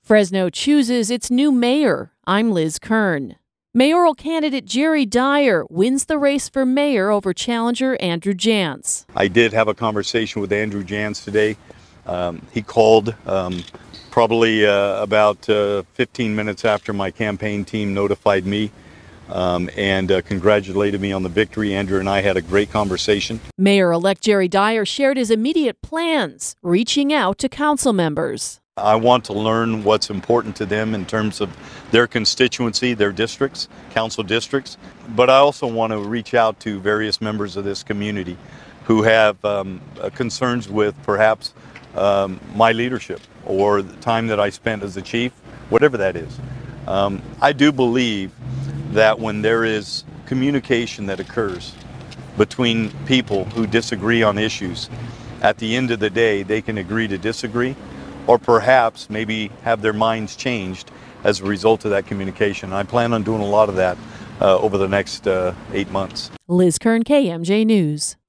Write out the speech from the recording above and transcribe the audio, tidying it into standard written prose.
Fresno chooses its new mayor. I'm Liz Kern. Mayoral candidate Jerry Dyer wins the race for mayor over challenger Andrew Jantz. I did have a conversation with Andrew Jantz today. He called probably about 15 minutes after my campaign team notified me and congratulated me on the victory. Andrew and I had a great conversation. Mayor-elect Jerry Dyer shared his immediate plans, reaching out to council members. I want to learn what's important to them in terms of their constituency, their districts, council districts. But I also want to reach out to various members of this community who have concerns with perhaps my leadership or the time that I spent as a chief, whatever that is. I do believe that when there is communication that occurs between people who disagree on issues, at the end of the day, they can agree to disagree, or perhaps maybe have their minds changed as a result of that communication. I plan on doing a lot of that over the next 8 months. Liz Kern, KMJ News.